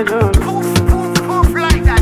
Move like that.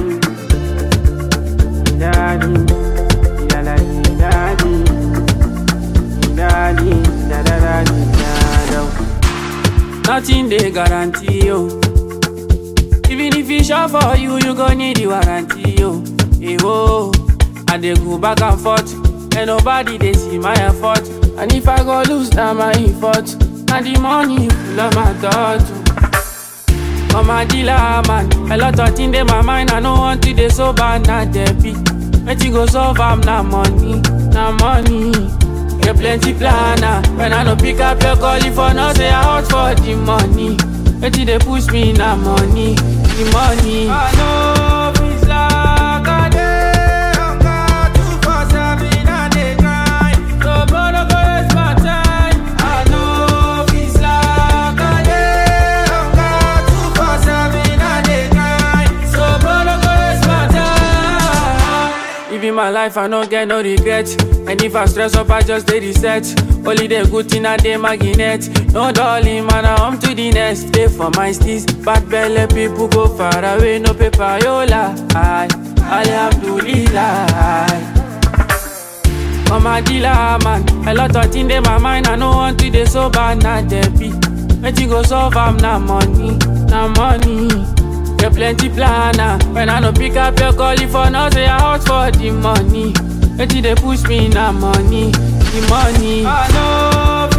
Nothing they guarantee you. Even if it's short for you, you gon' need the warranty yo. Hey, whoa. And they go back and forth, and nobody they see my effort. And if I go lose, now my effort. And the money full of my thoughts. I'm a dealer, man. A lot of things in my mind. I don't want to they so bad, not debit. When you go solve, I'm not money, not money. Get plenty planner. When I don't pick up your call, if I not say I out for the money. When they push me, not money, the money. I know it's like a day. I'm got 247 and they grind. So brother, go waste my time. I know it's like a day. I'm got 247 and they grind. So brother, go waste my time. Living my life, I don't get no regrets. And if I stress up, I just stay reset. Only the good thing and the magnet. No darling, man, I'm to the next. Stay for my steez. Bad belly people go far away. No paper, yola. Alhamdulillah. I'm a dealer, man. A lot of things in my mind. I don't want to they so bad, not debit. When you go solve, I'm not money, not money. Get plenty planner. When I don't pick up your call, if I not say I out for the money. When they push me, not money, the money. I know